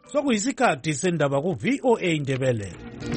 Sokuyisikhathi sendaba ku VOA Indebele.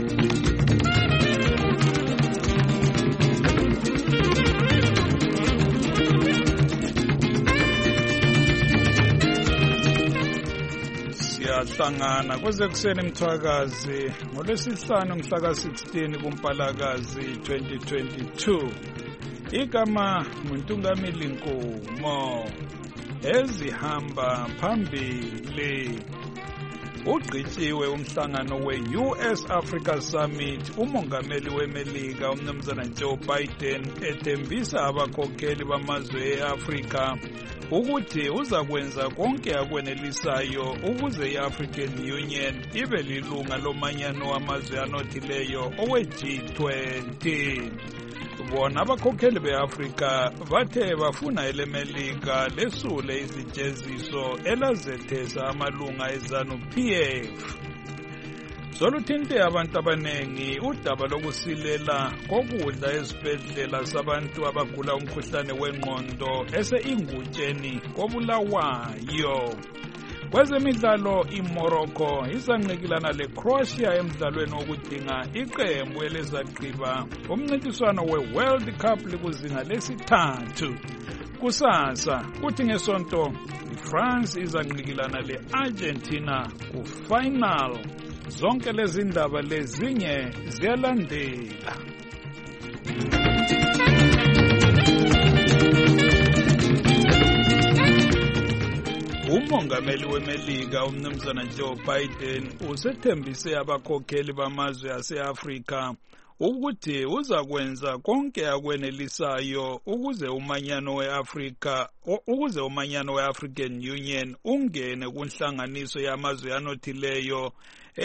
Siyahlangana kwezekuseni Mthwakazi ngolwesihlanu mhla ka-16 kuMpalakazi 2022. Igama nguNtungamili Nkomo. Ezihamba phambili. Ugqityiwe umhlangano we-US Africa Summit, umongameli weMelika umnumzana Joe Biden ethembisa abakhokheli bamazwe e-Afrika ukuthi uza kwenza konke akwenelisayo ukuze i-African Union ibe lilunga lomanyano wamazwe anothileyo owe-G20. Bona abakhokheli be-Afrika bathe bafuna eleMelika lesule izijeziso elazethesa amalunga eZANU-PF. Soluthinte abantu abanengi udaba lokusilela kokudla ezibhedlela sabantu abagula umkhuhlane wengqondo ese-ingutsheni koBulawayo. Kwezemidlalo iMorocco isanqikilana leCroatia emdlalweni wokudinga iqembu elizagqiba umncintiswano we-World Cup likuzinga lesithathu. Kusasa kuthi ngesonto iFrance izanqikilana le-Argentina ku-final. Zonke lezi ndaba lezinye ziyalandela. Umongameli weMelika umnumzana Joe Biden usethembise abakhokheli bamazwe ase-Afrika ukuthi uza kwenza konke akwenelisayo ukuze umanyano we-African Union ungene kunhlanganiso yamazwe anothileyo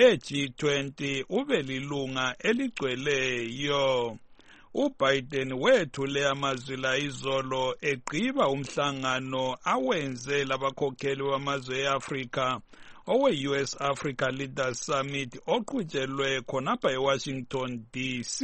e-G20 ube lilunga eligcweleyo. uBiden wethule amazwi la izolo egqiba umhlangano awenze labakhokheli bamazwe eAfrika owe-US Africa Leaders Summit oqhutshelwe khonapha eWashington DC.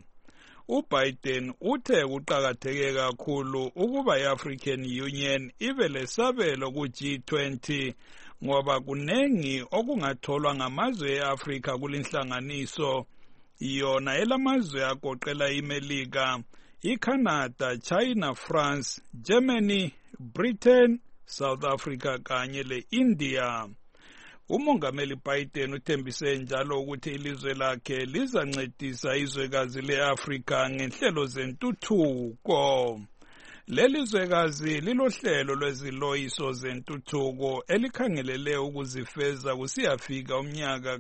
uBiden uthe kuqakatheke kakhulu ukuba i-African Union ibe lesabelo ku-G20 ngoba kunengi okungatholwa ngamazwe eAfrika kulinhlanganiso, yona elamazwe agoqela iMelika, iCanada, China, France, Germany, Britain, South Africa kanye le-India. Umongameli Biden uthembise njalo ukuthi ilizwe lakhe lizancedisa izwekazi le-Afrika ngenhlelo zentuthuko. Leli zwekazi lilohlelo lweziloyiso zentuthuko elikhangelele ukuzifeza kusiyafika umnyaka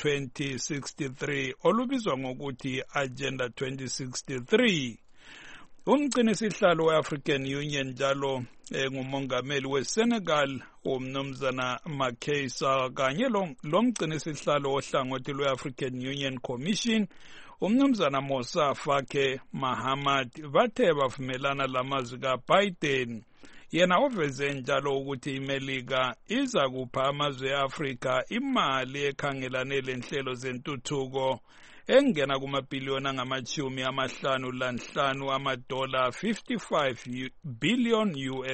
ka-2063 olubizwa ngokuthi Agenda 2063. Umgcinisihlalo we-African Union njalo ngumongameli weSenegal umnumzana Macky Sall kanye lomgcinisihlalo ohlangothi lwe-African Union Commission umnumzana Moussa Faki Mahamat bathe bavumelana lamazwi kaBiden. Yena uveze njalo ukuthi iMelika iza kupha amazwe eAfrika imali ekhangelane lenhlelo zentuthuko engena kumabhiliyoni angama-55 amadola, $55 billion.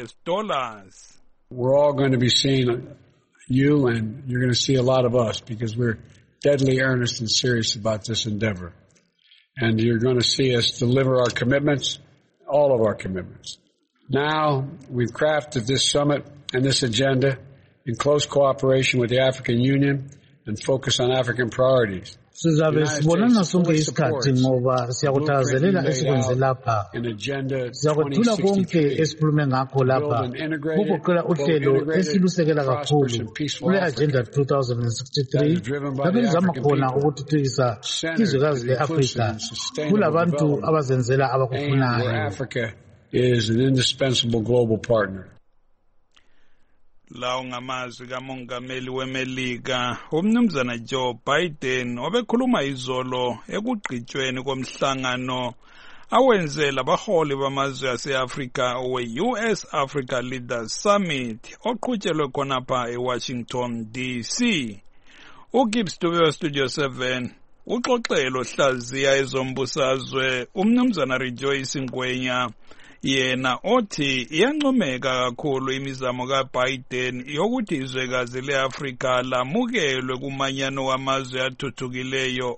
We're all going to be seeing you, and you're going to see a lot of us because we're deadly earnest and serious about this endeavor. And you're going to see us deliver our commitments, all of our commitments. Now, we've crafted this summit and this agenda in close cooperation with the African Union and focus on African priorities. Sizabe sibonana sonke isikhathi ngoba siyakuthakazelela esikwenze lapha. Siyakwethula konke esikhulume ngakho lapha. Kugoqela uhlelo esilusekela kakhulu kule Agenda 2063 lapho elizama khona ukuthuthukisa izwekazi le-Afrika kulabantu abazenzela abakufunayo. Africa is an indispensable global partner. Lawo ngamazwi kamongameli weMelika umnumzana Joe Biden obekhuluma izolo ekugqitshweni komhlangano awenze labaholi bamazwe ase-Afrika we-US Africa Leaders Summit oqhutshelwe khonapha eWashington DC. uGibbs Dube Studio 7 uxoxelo hlaziya ezombusazwe umnumzana Rejoice Ngwenya yena othi iyancomeka kakhulu imizamo kaBiden yokuthi izwekazi leAfrika lamukelwe kumanyano wamazwe athuthukileyo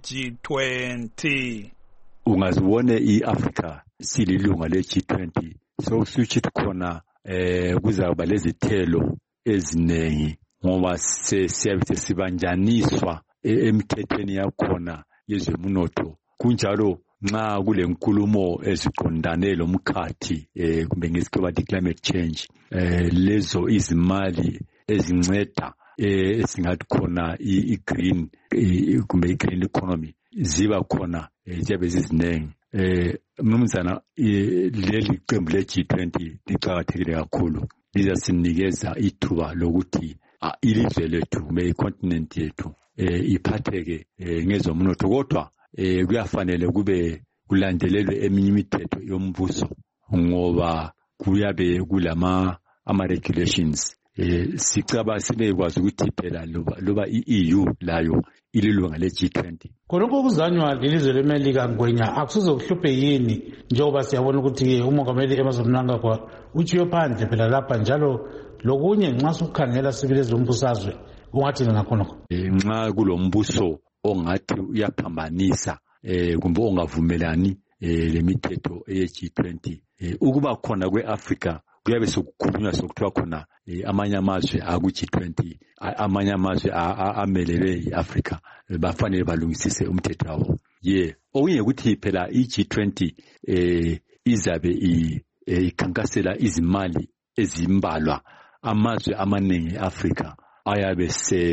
owe-G20. Ungazibone iAfrika sililunga le-G20 sokusuthi khona kuzaba lezithelo eziningi ngoba siyabe sibanjaniswa emthethweni yakhona yezemunotho. Kunjalo nxa kule nkulumo eziqondane lomkhathi kumbe ngesikhathi bathi climate change, lezo izimali ezinceda esingathi khona i-green kumbe i-green economy ziba khona ziyabe zizinengi. Mnumzana leli qembu le-G20 liqakathekile kakhulu, lizasinikeza ithuba lokuthi ilizwe lethu kumbe icontinent yethu iphatheke ngezomnotho, kodwa kuyafanele kube kulandelelwe eminye imithetho yombuso ngoba kuyabe kulama regulations. Sicaba sibekwazi ukuthi phela loba i-EU layo ililunga le-G20. Khonokho kuzanywa lelizwe leMelika Ngwenya akusize kuhluphe yini njengoba siyabona ukuthi umongameli Emmerson Mnangagwa utshiyo phandle phela lapha, njalo lokunye nxa sukukhangela sibili ezombusazwe ungathini ngakhonokho? Nxa kulombuso ongathi uyaphambanisa kumbe ongavumelani lemithetho ye-G20, ukuba khona kwe-Afrika kuyabe sokukhulunywa sokuthiwa khona amanye amazwe aku-G20, amanye amazwe amelele i-Afrika bafanele balungisise umthetho wabo. Okunye ukuthi phela i-G20 izabe ikhankasela izimali ezimbalwa. Amazwe amaningi e-Afrika ayabe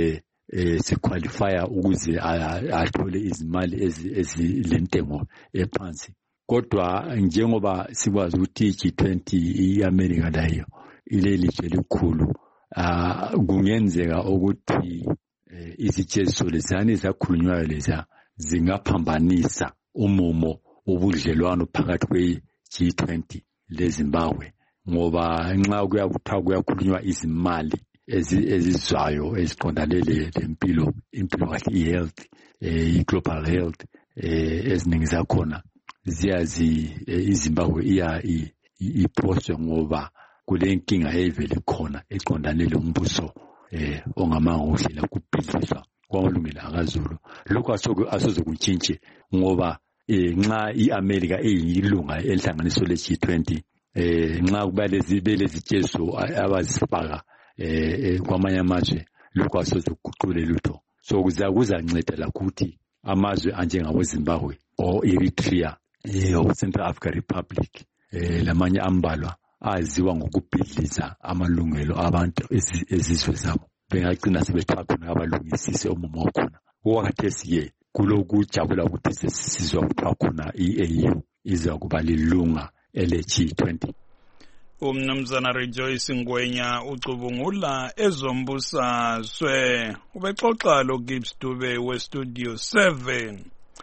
sequalifya ukuze athole izimali ezilentengo ephansi. Kodwa njengoba sikwazi ukuthi i-G20 i-America layo ilelizwe elikhulu, kungenzeka ukuthi izijeziso leziyana ezakhulunywayo leza zingaphambanisa umumo wobudlelwano phakathi kwe-G20 leZimbabwe, ngoba nxa kuyakhulunywa izimali ezizwayo eziqondane lempilo kahle, i-health, i-global health, eziningi zakhona ziyazi iZimbabwe iphoswe ngoba kule nkinga evele khona eqondane lombuso ongamanga uhlela kubhidliswa kwamalungelo akaZulu. Lokho asozokutshintshe ngoba nxa i-America eyilunga elihlanganiso le-G20, nxa kuba lezitshezo abazifaka kwamanye amazwe, lokho asozokuguqule lutho. So kuzanceda lakuthi amazwe anjengabo Zimbabwe or Eritrea or Central African Republic lamanye ambalwa aziwa ngokubhidliza amalungelo abantu ezizwe zabo, bengagcina sebethatha khona abalungisise umumo wakhona. Okwakhathesi-ke kulokujabula ukuthi sizwa kuthiwa khona i-AU iza kuba lilunga ele-G20. Umnumzana Rejoice Ngwenya ucubungula ezombusazwe. Ubexoxa lo Gibbs Dube we-Studio 7.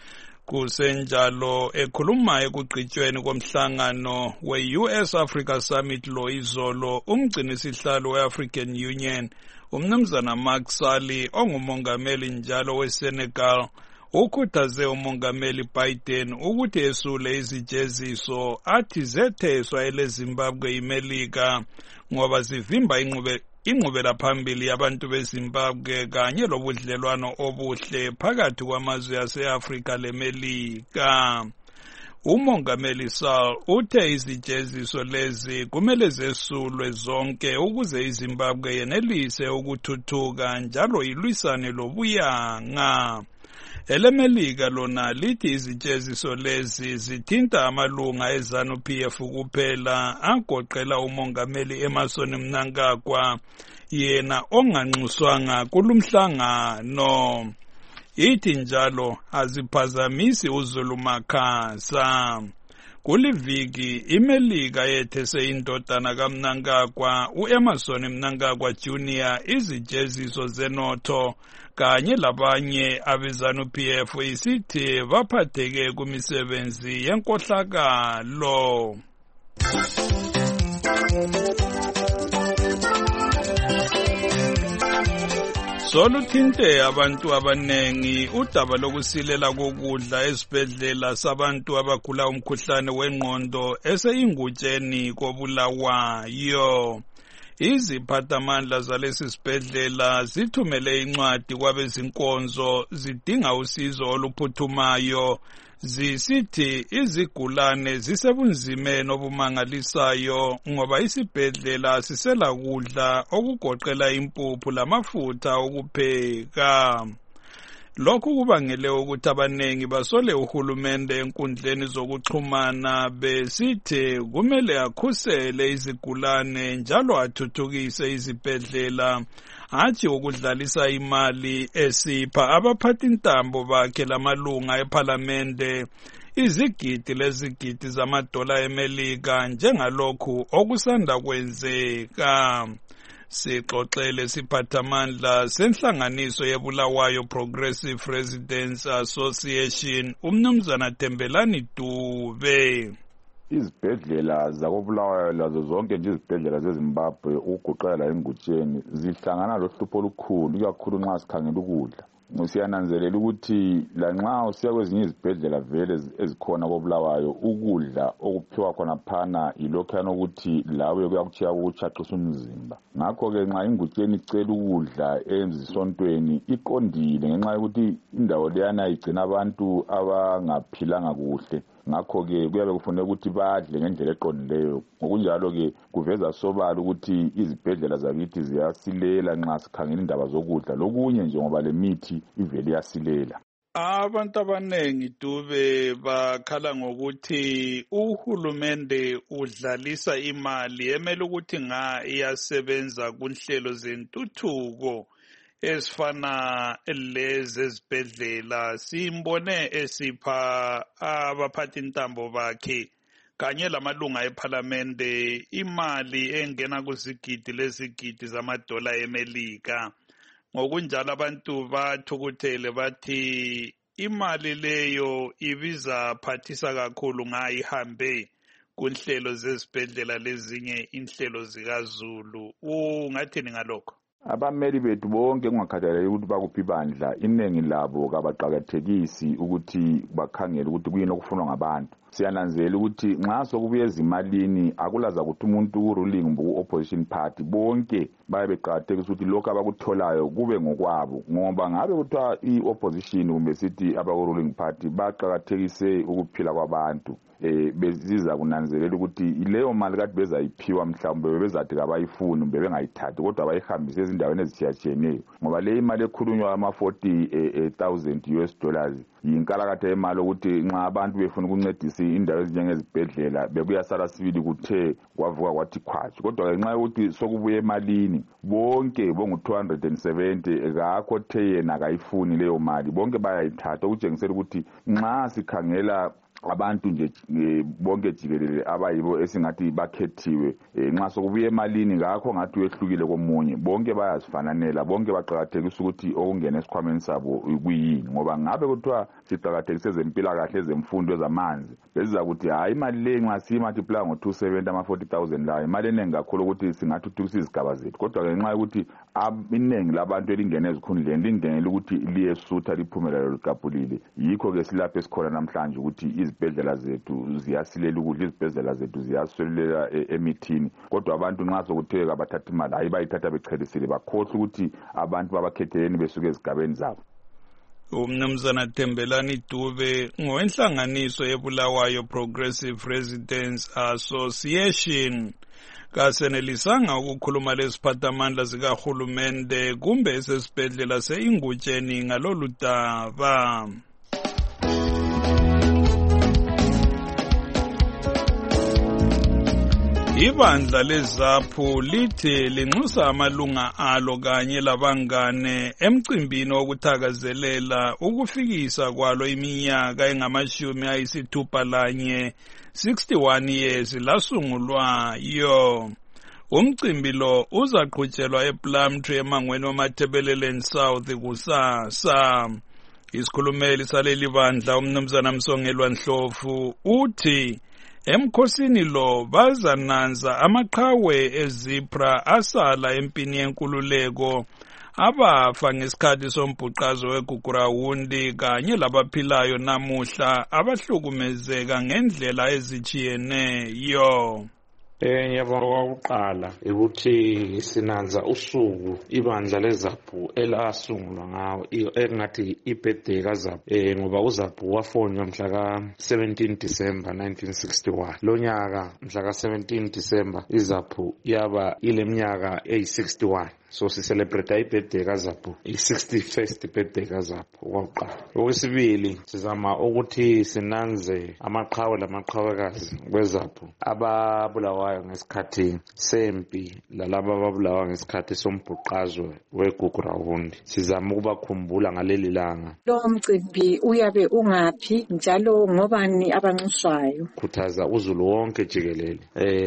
Kusenjalo ekhuluma ekugqitshweni komhlangano we-US Africa Summit lo izolo, umgcinisihlalo we-African Union umnumzana Macky Sall ongumongameli njalo weSenegal ukhuthaze umongameli Biden ukuthi esule izijeziso athi zetheswa eleZimbabwe iMelika ngoba zivimba inqubela phambili yabantu beZimbabwe kanye lobudlelwano obuhle phakathi kwamazwe ase-Afrika leMelika. Umongameli Sall uthe izijeziso lezi kumele zesulwe zonke ukuze iZimbabwe yenelise ukuthuthuka njalo ilwisane lobuyanga. EleMelika lona lithi izijeziso lezi zithinta amalunga eZanu-PF kuphela agoqela umongameli Emmerson Mnangagwa, yena onganxuswanga kulumhlangano. Ithi njalo aziphazamisi uZulu Makhasa. Kuliviki iMelika yethese indodana kaMnangagwa uEmmerson Mnangagwa Jr. izijeziso zenotho kanye labanye abeZanu-PF isithi baphatheke kumisebenzi yenkohlakalo. Soluthinte abantu abanengi udaba lokusilela kokudla esibhedlela sabantu abagula umkhuhlane wengqondo eseyingutsheni koBulawayo. Iziphathamandla zalesi sibhedlela zithumele incwadi kwabezinkonzo zidinga usizo oluphuthumayo zisithi izigulane zisebunzimeni obumangalisayo ngoba isibhedlela sisela kudla okugoqela impuphu lamafutha okupheka. Lokhu kubangele ukuthi abanengi basole uhulumende enkundleni zokuxhumana besithi kumele akhusele izigulane njalo athuthukise izibhedlela, hatshi ukudlalisa imali esipha abaphathintambo bakhe lamalunga ephalamende izigidi lezigidi zamadola eMelika njengalokhu okusanda kwenzeka. Sixoxele siphathamandla senhlanganiso yeBulawayo Progressive Residents Association umnumzana Thembelani Dube. Izibhedlela zakoBulawayo lazo zonke nje izibhedlela zeZimbabwe ukugoqela la engutsheni zihlangana lohlupho olukhulu ikakhulu nxa sikhangela ukudla. Siyananzelela ukuthi lanxa usiya kwezinye izibhedlela vele ezikhona koBulawayo ukudla okuphiwa khona phana yilokhana ukuthi lawe kuyakutshiya ukuchaqisa umzimba. Ngakho ke nxa ingutsheni icela ukudla ezisontweni iqondile ngenxa yokuthi indawo leyana igcina abantu abangaphilanga kuhle. Ngakho ke kuyabe kufanele ukuthi badle ngendlela eqondileyo. Ngokunjalo ke kuveza sobala ukuthi izibhedlela zakithi ziyasilela nxa sikhangela indaba zokudla lokunye nje ngoba lemithi ivele yasilela. Abantu abanengi Dube bakhala ngokuthi uhulumende udlalisa imali emele ukuthi iyasebenza kunhlelo zentuthuko esifana lezi ezibhedlela. Simbone esipha abaphathintambo bakhe kanye lamalunga ephalamende imali engena kuzigidi lezigidi zamadola eMelika. Ngokunjalo abantu bathukuthele bathi imali leyo ibiza phathisa kakhulu ihambe kunhlelo zezibhedlela lezinye inhlelo zikaZulu. Ungathini ngalokho? Abameli bethu bonke kungakhathaleki ukuthi bakuphi bandla iningi labo kabaqhakathekisi ukuthi bakhangele ukuthi kuyini okufunwa ngabantu. Siyananzela ukuthi nxa sokubuye ezimalini akulaza ukuthi umuntu ku-ruling kumbe ku-opposition party bonke bayabe beqakathekisa ukuthi lokhu abakutholayo kube ngokwabo, ngoba ngabe kuthiwa i-opposition kumbe sithi abaku-ruling party baqakathekise ukuphila kwabantu. Beziza kunanzelela ukuthi leyo mali kade bezayiphiwa mhlawumbe bebezathi kabayifuni kumbe bengayithathi kodwa bayihambise ezindaweni ezitshiyatshiyeneyo, ngoba le imali ekhulunywa ama-$40,000 yinkalakatha yemali ukuthi nxa abantu befuna ukuncedisa indawo ezinjengezibhedlela bekuyasala sibili kuthe kwavuka kwathi khwathi. Kodwa ngenxa yokuthi sokubuye emalini bonke bongu-270 kakho othe yena kayifuni leyo mali, bonke bayayithatha okutshengisela ukuthi nxa sikhangela abantu nje bonke jikelele abayibo esingathi bakhethiwe nxa sokubuye emalini ngakho ngathi wehlukile komunye, bonke bayazifananela, bonke baqhakathekisa ukuthi okungena esikhwameni sabo kuyini. Ngoba ngabe kuthiwa siqhakathekise ezempilakahle ezemfundo ezamanzi besiza ukuthi hayi imali le nxa siyimathipula ngo-270 ama-40,000 layo imali eningi kakhulu ukuthi singathuthukisa izigaba zethu. Kodwa ngenxa yokuthi iningi labantu elingena ezikhundleni lingenele ukuthi liyesutha liphumela ligabhulile, yikho ke silapho esikhona namhlanje ukuthi izibhedlela zethu ziyasilela ukudla, izibhedlela zethu ziyaswelela emithini. Kodwa abantu nxa sokuthe kabathatha imali hayi bayithatha bechelisile bakhohlwa ukuthi abantu babakhetheleni besuke ezigabeni zabo. Umnumzana Thembelani Dube ngowenhlanganiso yeBulawayo Progressive Residents Association kasenelisanga ukukhuluma lesiphathamandla zikahulumende kumbe esesibhedlela seingutsheni ngalolu daba. Ibandla leZAPHU lithi linxusa amalunga alo kanye labangane emcimbini wokuthakazelela ukufikisa kwalo iminyaka engama-61 61 years lasungulwayo. Umcimbi lo uzaqhutshelwa ePlumtree emangweni wamaThebeleleni South kusasa. Isikhulumeli saleli bandla umnumzana Msongelwa Ndlovu uthi emkhosini lo bazananza amaqhawe ezipra asala empini yenkululeko abafa ngesikhathi sombhuqazo weGugurawundi kanye labaphilayo namuhla abahlukumezeka ngendlela ezitshiyeneyo. Ngiyabonga ukuqala ukuthi sinanza usuku ibandla leZAPU elasungulwa ngawo engathi ibirthday kaZAPU ngoba uZAPU wafonywa mhla ka-17 December 1961. Lo nyaka mhla ka-17 December iZAPU yaba ileminyaka eyi-61. So sicelebrate ibirthday kaZAPU, i-61st birthday kaZAPU okokuqala. Okwesibili sizama ukuthi sinanze amaqhawe lamaqhawekazi kweZAPU ababulawayo ngesikhathi sempi lalabo ababulawa ngesikhathi sombhuqazo weGugurawundi. Sizama ukubakhumbula ngaleli langa. Lo mcimbi uyabe ungaphi njalo ngobani abanxuswayo? Khuthaza uzulu wonke jikelele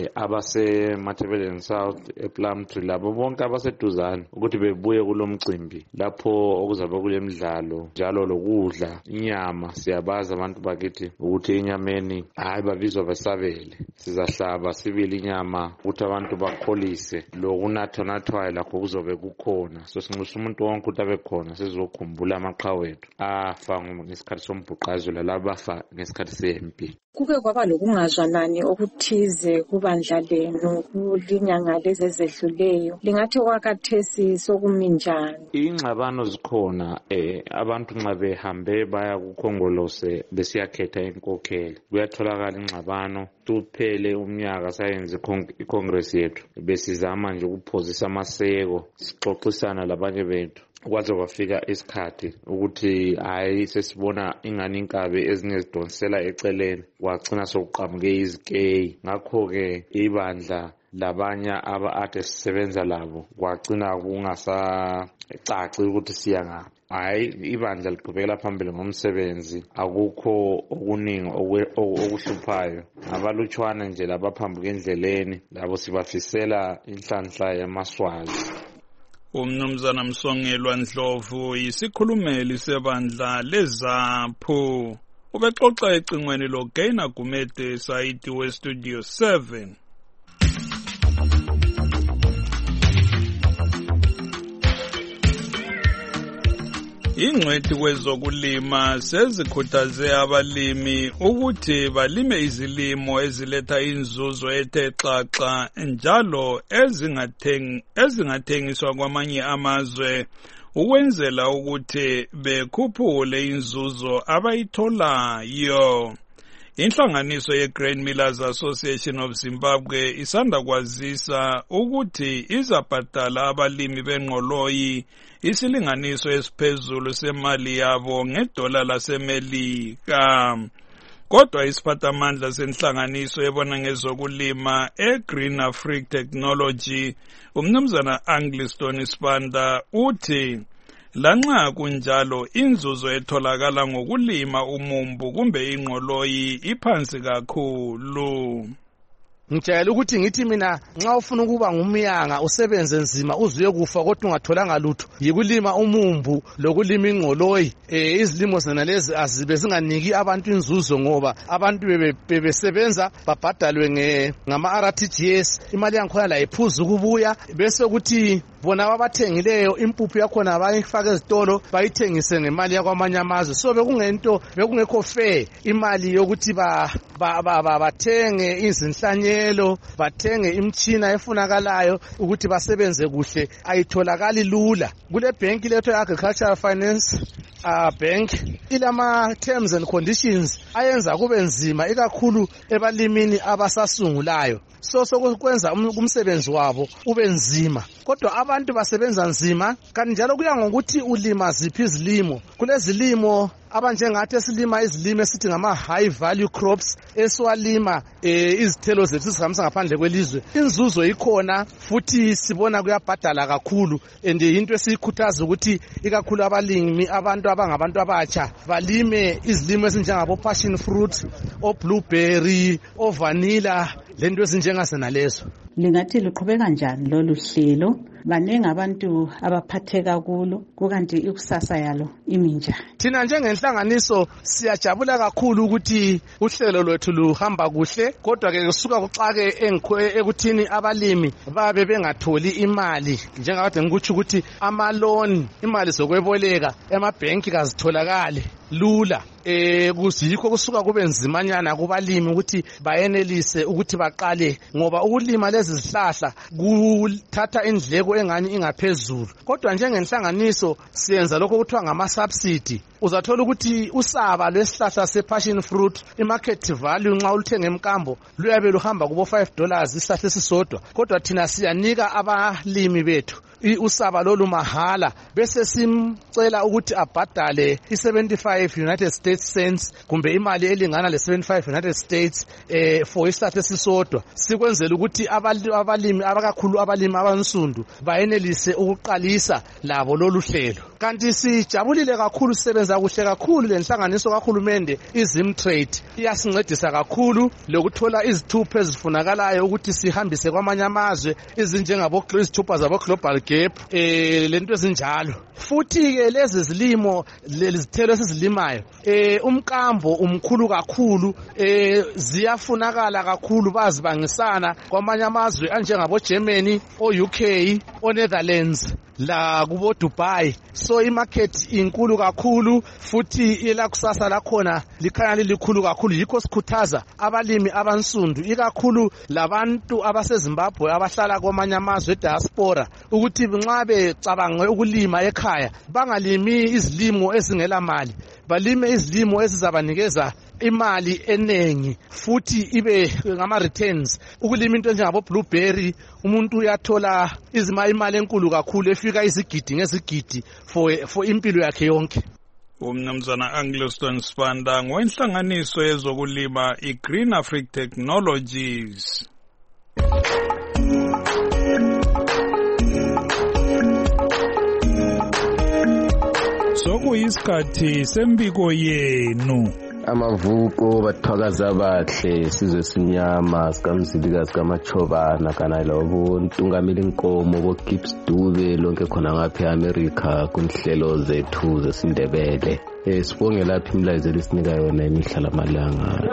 abase-Matabeleland South, ePlumtree, labo bonke abaseduze ukuthi bebuye kulomcimbi lapho okuzabe kulemidlalo njalo lokudla inyama. Siyabaza abantu bakithi ukuthi inyameni hayi babizwa besabele, sizahlaba sibili inyama ukuthi abantu bakholise lokunathwayo lakho kuzobe kukhona. So sinxusa umuntu wonke ukuthi abe khona sizokhumbula amaqhawe ethu afa ngesikhathi sombhuqazo lalabo afa ngesikhathi sempi. Kuke kwaba lokungazwanani okuthize kubandla lenu kulinyanga lezi ezedluleyo, lingathi okwakhathesi sokumi njani? Ingxabano zikhona abantu nxa behambe baya kukhongolose besiyakhetha inkokheli kuyatholakala ingxabano. Tuphele umnyaka sayenze icongress yethu besizama nje ukuphozisa amaseko sixoxisana labanye bethu kwaze kwafika isikhathi ukuthi hayi sesibona ingani inkabe ezinye zidonsela eceleni kwagcina sokuqhamuke izikeyi. Ngakho-ke ibandla labanye aba-ade sisebenza labo kwagcina kungasacaci ukuthi siya ngaphi. Hayi ibandla liqhubekela phambili ngomsebenzi, akukho okuningi okuhluphayo. Abalutshwana nje labaphambuka endleleni labo sibafisela inhlanhla yamaswazi. Umnumzana Msongelwa Ndlovu yisikhulumeli sebandla leZAPU. Ubexoxa ecingweni loGaina Gumede Saidi weStudio 7. Ingcwethi kwezokulima sezikhuthaze abalimi ukuthi balime izilimo eziletha inzuzo ethe xaxa njalo ezingathengiswa kwamanye amazwe ukwenzela ukuthi bekhuphule inzuzo abayitholayo. Inhlanganiso yeGrain Millers Association of Zimbabwe isanda kwazisa ukuthi izabhadala abalimi bengqoloyi isilinganiso esiphezulu semali yabo ngedola laseMelika. Kodwa isiphathamandla senhlanganiso ebona ngezokulima eGreen Africa Technology, umnumzana Angliston Sibanda, uthi lanxa kunjalo inzuzo etholakala ngokulima umumbu kumbe ingqoloyi iphansi kakhulu. Ngijayela ukuthi ngithi mina nxa ufuna ukuba ngumyanga usebenze nzima uzuye kufa kodwa ungatholanga lutho yikulima umumbu lokulima ingqoloyi. Izilimo zona lezi azibe zinganiki abantu inzuzo ngoba abantu bebesebenza babhadalwe ngama-RTGS, imali yankhona la iphuza ukubuya bese ukuthi bona abathengileyo impuphu yakhona bayifaka ezitolo bayithengise ngemali yakwamanye amazwe. So bekungekho fair imali yokuthi bathenge izinhlanyelo bathenge imtshina efunakalayo ukuthi basebenze kuhle ayitholakali lula. Kule bhenki lethu agricultural finance bank ilama terms and conditions ayenza kube nzima ikakhulu ebalimini abasasungulayo. So sokwenza umsebenzi wabo ube nzima. Kodwa abantu basebenza nzima kanti njalo kuya ngokuthi ulima ziphi izilimo. Kulezilimo abanjengathi esilima izilimo esithi ngama high value crops esiwalima izithelo zethu sihambisa ngaphandle kwelizwe. Inzuzo ikhona futhi sibona kuyabhadala kakhulu and into esikhuthaza ukuthi ikakhulu abalimi abantu abangabantu abatsha balime izilimo ezinjengabo passion fruit, o blueberry, o vanilla lento ezinjengasena lezo. lingathi liqhubeka kanjani lolu hlelo, baningi abantu abaphatheka kulo, kukanti ikusasa yalo imi njani. Thina njengenhlanganiso siyajabula kakhulu ukuthi uhlelo lwethu luhamba kuhle, kodwa ke kusuka kuxake ekuthini abalimi babe bengatholi imali, njengakade ngikutsho ukuthi amaloni, imali zokweboleka emabhenki kazitholakali lula. Kuzikho kusuka kube nzimanyana kubalimi ukuthi bayenelise ukuthi baqale, ngoba ukulima lezi zihlahla kuthatha indleko engani ingaphezulu. Kodwa njengenhlanganiso siyenza lokho kuthiwa ngama-subsidy. Uzathola ukuthi usaba lwesihlahla se-passion fruit i-market value nxa uluthenga emkambo luyabe luhamba kubo $5 isihlahla esisodwa, kodwa thina siyanika abalimi bethu usaba lolu mahala, bese simcela ukuthi abhadale i-75 United States cents kumbe imali elingana le-75 United States for isihlahla esisodwa. Sikwenzela ukuthi abalimi abakakhulu, abalimi abansundu bayenelise ukuqalisa labo lolu hlelo. Kanti sijabulile kakhulu, sisebenza kuhle kakhulu lenhlanganiso kahulumende iZimtrade iyasincedisa kakhulu lokuthola izithupha ezifunakalayo ukuthi sihambise kwamanye amazwe, izithupha zabo Global Gap, lento ezinjalo. Futhi ke lezi zilimo, lezithelo esizilimayo, umkambo umkhulu kakhulu, ziyafunakala kakhulu, bazibangisana kwamanye amazwe anjengabo Germany, o-UK, o-Netherlands la kubo Dubai. So imarket inkulu kakhulu, futhi ilakusasa lakhona likhanya lilikhulu kakhulu. Yikho sikhuthaza abalimi abansundu, ikakhulu labantu abaseZimbabwe abahlala kwamanye amazwe diaspora, ukuthi nxa becabanga ukulima ekhaya bangalimi izilimo ezingela mali, balime izilimo ezizabanikeza imali enengi futhi ibe ngama returns. Ukulima into njengabo blueberry, umuntu uyathola imali enkulu kakhulu efika izigidi ngezigidi for impilo yakhe yonke. Umnumzana Angleston Spanda ngowenhlanganiso yezokulima iGreen Africa Technologies. Sokuyisikhathi sembiko yenu. Amavuko bathwakaza abahle sizwe sinyama sikamzilikazi kaMachobana kana labo ntungameli inkomo bo Gibbs Dube lonke khona ngapha eAmerica kunhlelo zethu zesindebele. Sibonge lapha imlayezo lesinika yona imihlala malanga.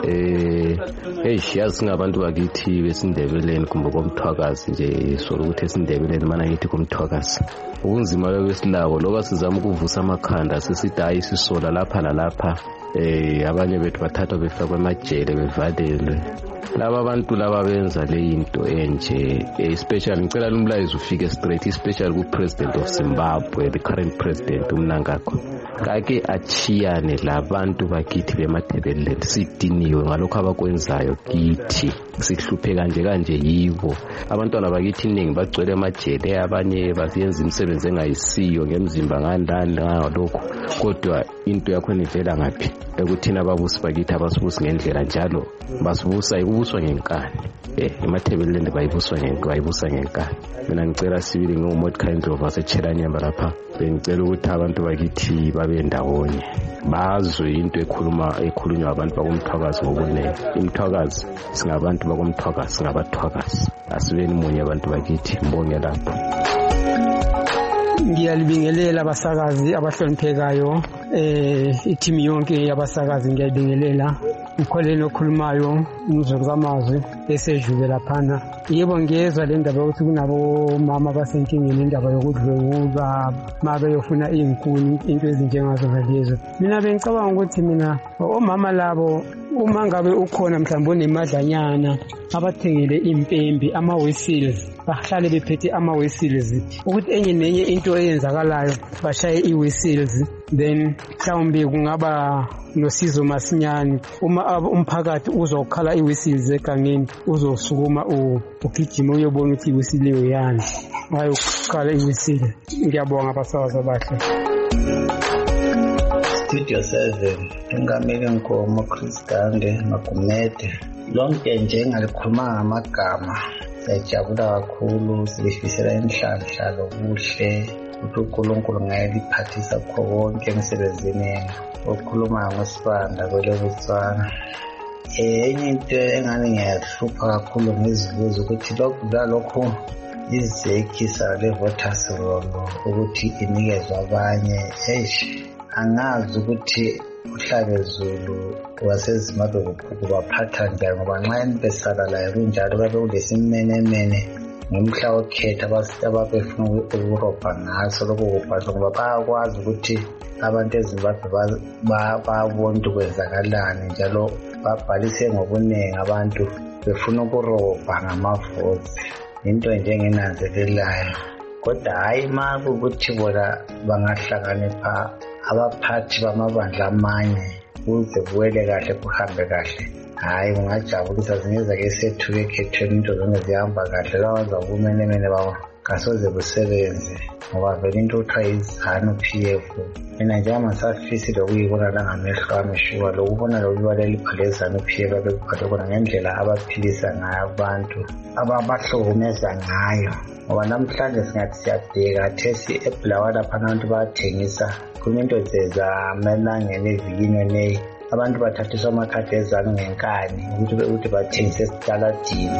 Yazi singabantu bakithi besindebeleni kumbe komthwakazi nje, solo ukuthi esindebeleni mana ngithi komthwakazi. Ukunzima besilabo loba sizama ukuvusa amakhanda sesidayi isisola lapha lalapha. Abanye bethu bathathwa befakwa emajele bevalelwe. Laba abantu laba benza le into enje, especially ngicela umlayezo ufike straight, especially ku president of Zimbabwe, the current president uMnangagwa. Kake achiyane labantu bakithi bemathebeleni, sidiniwe ngalokho abakwenzayo kithi, sihlupheka kanje yibo. Abantwana bakithi iningi bagcwele emajele, abanye bayenza imisebenzi engayisiyo ngemzimba ngandani ngalokho, kodwa into yakho ivela ngaphi? Ekuthina ababusi bakithi abasibusi ngendlela njalo basibusa ikubuswa ngenkani. Emathebeleni bayibusa ngenkani. Mina ngicela sibili ngomodikhayi Ndlovu waseChelanyamba lapha, bengicela ukuthi abantu bakithi babe ndawonye, bazwe into ekhulunywa abantu bakomthwakazi ngobunene. Imthwakazi singabantu bakomthwakazi, singabathwakazi, asibeni munye abantu bakithi. Mbonge lapho. Ngiyalibingelela abasakazi abahloniphekayo, i-team yonke yabasakazi ngiyalibingelela. Ukholeni okhulumayo umzulu kamazwi esejube laphana. Yebo ngiyezwa le ndaba yokuthi kunabo mama abasenkingeni, indaba yokudlwengulwa ma beyofuna izinkuni, into ezinjengazo lezo. Mina bengicabanga ukuthi mina omama labo uma ngabe ukhona mhlawumbe onemadlanyana abathengele impembe ama-whistles, bahlale bephethe ama-whistles, ukuthi enye nenye into eyenzakalayo bashaye i-whistles, then mhlawumbe kungaba nosizo masinyane. Uma umphakathi uzokhala i-whistles egangeni, uzosukuma ugijima uyobona ukuthi i-whistle leyo yani, ayokhala i-whistle. Ngiyabonga abasakazi abahle. Studio 7 Ntungameli Nkomo, Chris Gande, Magumede, lonke nje ngalikhuluma ngamagama. Siyajabula kakhulu, silifisela inhlanhla lobuhle ukuthi uNkulunkulu ngayeliphathisa kho konke emsebenzini yenu. Okhuluma ngoSibanda kwele Botswana. enye into engani ngiyahlupha kakhulu ngizibuza ukuthi lokhu izekisa le-voters roll ukuthi inikezwe abanye angazi ukuthi uhlabezulu wasezimbabwe kubaphatha njani ngoba nxa besala layo kunjalo babe kulesimenemene ngomhla wokhetha ababefuna ukurobha ngaso lokho kubhadla ngoba bayakwazi ukuthi abantu ezimbabwe babona ukuthi kwenzakalani njalo babhalise ngobuningi abantu befuna ukurobha ngamavotes into njengenanzelelayo kodwa hayi ma kukuthi bona bangahlakanipha abaphathi bamabandla amanye ukuze kuwele kahle kuhambe kahle hayi kungajabulisa zingezake sethuke ekhethweni into zonke zihamba kahle lawenza ubumenemene bawo kasoze busebenze ngoba vele into kuthiwa yiZANU-PF mina njengama safisi lokuyibona langamehlo ami shuwa lokubona lokubaleka ibhale iZANU-PF abekubhale khona ngendlela abaphilisa ngayo abantu ababahlukumeza ngayo ngoba namhlanje singathi siyabheka thesi eBulawayo lapha abantu bayathengisa kuninto zezamelangeni evikini abantu bathathiswa amakhadi eZANU ngenkani ukuthi bathengise esitaladini.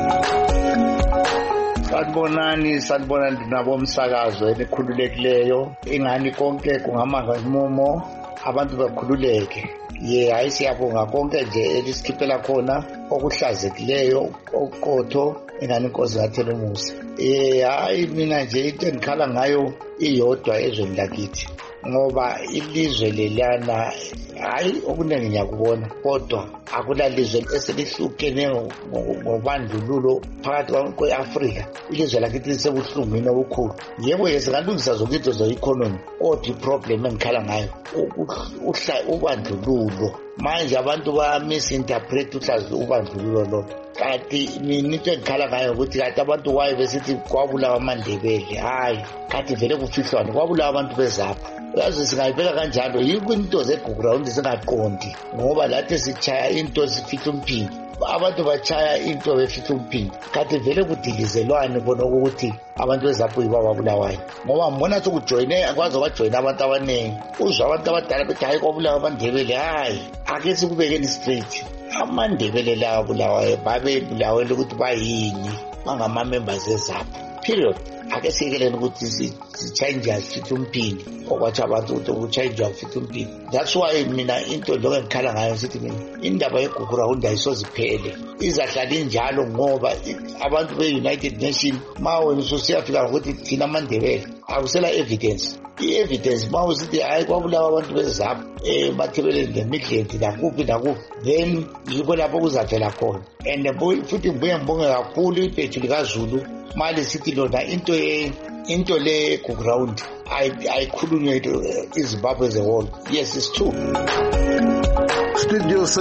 Sanibonani nabo umsakazo enikhululekileyo ingani konke kungamanga imumo abantu bakhululeke hayi siyabonga konke nje elisikhiphela khona okuhlazekileyo okuqotho ingani inkosi ngathela umusa hayi mina nje into engikhala ngayo iyodwa ezweni lakithi ngoba ilizwe lelana hayi okuningi ngiyakubona kodwa akulalizwe eselihlukene ngobandlululo phakathi kwe-Afrika ilizwe lakithi lisebuhlungwini obukhulu yebo singalungisa zonke into ze-economy kodwa iproblem engikhala ngayo ubandlululo manje abantu ba-misinterpret ubandlululo lo kanti mina into engikhala ngayo ukuthi kanti abantu waye besithi kwabulawa amandebele hayi kanti vele kufihlwane kwabulawa abantu bezapha yazi singayibeka kanjalo yikho into ze-ground zingaqondi ngoba lathi sichaya into zifihla umphini abantu bachaya into befihla umphini kanti vele kudilizelwane bona ukuthi abantu bezapho babulawayo ngoba mbona sokujoyine akwazi bajoyina abantu abaningi uzwa abantu abadala bethi hayi kwabulawa amandebele hayi ake sikubekeni straight amandebele lawa bulawayo babebulawele ukuthi bayini bangama-members ezapho period ake siyekeleni ukuthi sichange fitha umphini okwathi abantu ukuthi ukuchange fitha umphini that's why mina into lokho engikhala ngayo sithi mina indaba yeGugurawundi ayisoziphele izahlala injalo ngoba abantu be-United Nations ma wena usiyafika ngokuthi thina amandebele akusela evidence i-evidence ma usithi hayi kwabulawa abantu bezapho emathebeleni nemidlendi nakuphi then yikho lapho kuzavela khona and futhi ngibuye ngibonge kakhulu ibhethu likaZulu mali sithi lona into le Gugurawundi ayikhulunywe iZimbabwe as a whole. Yes, it's true. Studio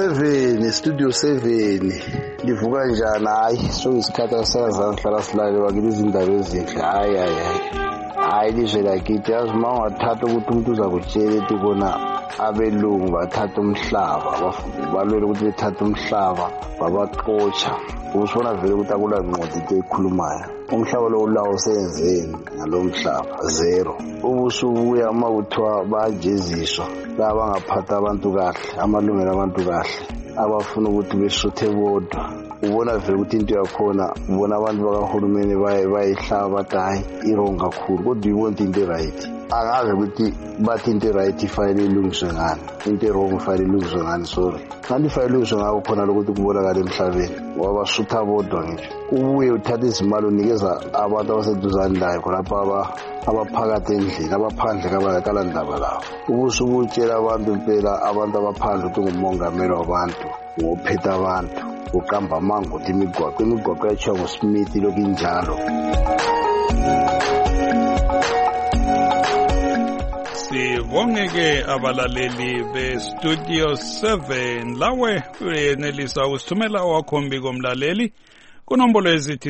7 livuka njani hayi so isikhathi asazana hlala silale wakile izindaba ezinhle hayi lizwe lakithi yazi uma ungathatha ukuthi umuntu uzakutshela ethi bona abelungu bathatha umhlaba balwele ukuthi bethatha umhlaba babaxotsha usibona vele ukuthi akulancwadi into eyikhulumayo umhlaba lo ulawo usenzeni ngalo mhlaba zero ubusubuya uma kuthiwa bayajeziswa laba bangaphatha abantu kahle amalungelo abantu kahle abafuna ukuthi besuthe bodwa ubona vele ukuthi into yakhona ubona abantu bakahulumeni bayihlaba bathi hayi irong kakhulu kodwa ibona into right angazi ukuthi bathi into right ifanele ilungiswe ngani into wrong ifanele ilungiswe ngani sorry kanti ifanele ilungiswe ngako khona lokuthi kubonakala emhlabeni wabasutha bodwa ngisho ubuye uthatha izimali unikeza abantu abaseduzane layo khonapha abaphakathi endlini abaphandle kabalandaba lawo ubusubutshela abantu impela abantu abaphandle ukuthi ngumongameli wabantu ngophetha abantu uqamba amango ukuthi imigwaqo yatshiwa nguSmith lokhu injalo. Sibongeke abalaleli beStudio 7 lawe uyenelisa usithumela owakho komlaleli kunombolo ezithi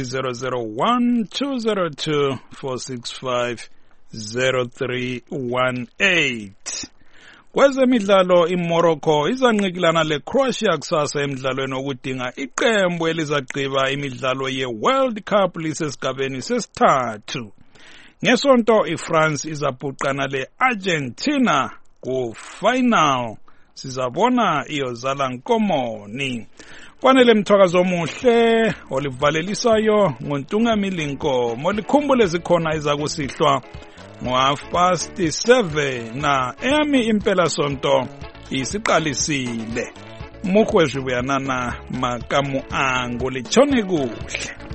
001-202-465-0318. Kwezemidlalo iMorocco izanqikilana leCroatia kusasa emidlalweni okudinga iqembu elizagqiba imidlalo yeWorld Cup lisesigabeni sesithathu. Ngesonto iFrance izabhuqana leArgentina ku-final. Sizabona iyozala nkomoni. Kwanele mthwakazo omuhle olivalelisayo ngontungamili Nkomo likhumbule zikhona izakusihlwa ngo7:30 na eyami impela sonto isiqalisile. Mukhwezwi buyanana makamu angu litshone kuhle.